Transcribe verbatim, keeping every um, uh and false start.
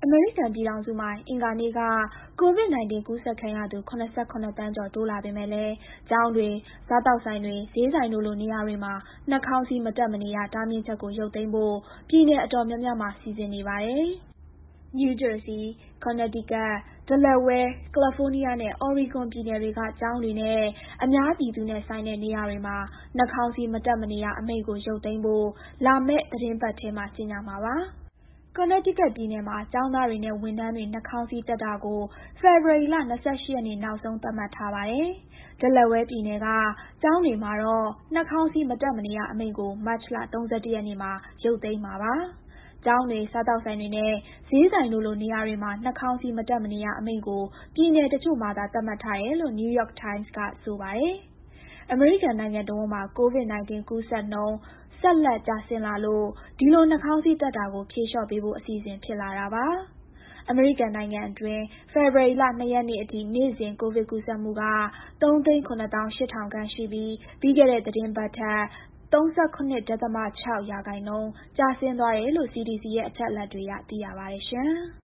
အမေရိကန်ပြည်ထောင်စုမှာအင်္ဂါနေ့က ကိုဗစ် ၁၉ ကူးစက်ခံရသူ ၇၇ သန်းကျော်တိုးလာပေမဲ့လည်း ကျောင်းတွေ၊ စားသောက်ဆိုင်တွေ၊ ဈေးဆိုင်တို့လိုနေရာတွေမှာ နှာခေါင်းစည်းမတပ်မနေရ တားမြစ်ချက်ကို ရုပ်သိမ်းဖို့ ပြည်နယ်အတော်များများမှာ စီစဉ်နေပါတယ်။ နယူးဂျာဆီ၊ ကော်နယ်တီကပ်၊ ဒလက်ဝဲ၊ ကယ်လီဖိုးနီးယားနဲ့ အော်ရီဂွန်ပြည်နယ်တွေက ကျောင်းတွေနဲ့ အများပြည်သူနဲ့ဆိုင်တဲ့နေရာတွေမှာ နှာခေါင်းစည်း မတပ်မနေရအမိန့်ကို ရုပ်သိမ်းဖို့ လာမယ့်သီတင်းပတ်ထဲမှာ ကြေညာမှာပါ။ ကော်နယ်တီကပ်ပြည်နယ်မှာ ကျောင်းသားတွေနဲ့ဝန်ထမ်းတွေ နှာခေါင်းစည်းတပ်တာကို ဖေဖော်ဝါရီလ ၂၈ ရက်နေ့ နောက်ဆုံးသတ်မှတ်ထားပါတယ်။ ဒလက်ဝဲပြည်နယ်က ကျောင်းတွေမှာတော့ နှာခေါင်းစည်းမတပ်မနေရအမိန့်ကို မတ်လ ၃၁ ရက်နေ့မှာ ရုပ်သိမ်းမှာပါ။ ကျောင်းတွေ၊ စားသောက်ဆိုင်တွေနဲ့ ဈေးဆိုင်တို့လိုနေရာတွေမှာ နှာခေါင်းစည်းမတပ်မနေရအမိန့်ကို ပြည်နယ်တချို့မှာသာ သတ်မှတ်ထားတယ်လို့ New York Times က ဆိုပါတယ်။ အမေရိကန်နိုင်ငံတဝန်းမှာ ကိုဗစ် ၁၉ ကူးစက်နှုန်း ဆက်လက်ကျဆင်းလာလို့ ဒီလိုနှာခေါင်းစည်းတပ်တာကို ဖြေလျှော့ပေးဖို့ အစီအစဉ်ဖြစ်လာတာပါ။ အမေရိကန်နိုင်ငံအတွင်း ဖေဖော်ဝါရီလ ၂ ရက်နေ့အထိ နေ့စဉ် ကိုဗစ်ကူးစက်မှုက ၃ သိန်း ၇ သောင်း ၈ ထောင်ခန့်ရှိပြီး ပြီးခဲ့တဲ့သီတင်းပတ်ထက် ၃၇ ဒသမ ၆ ရာခိုင်နှုန်း ကျဆင်းသွားတယ်လို့ စီဒီစီရဲ့ အချက်အလက်တွေအရ သိရပါတယ်။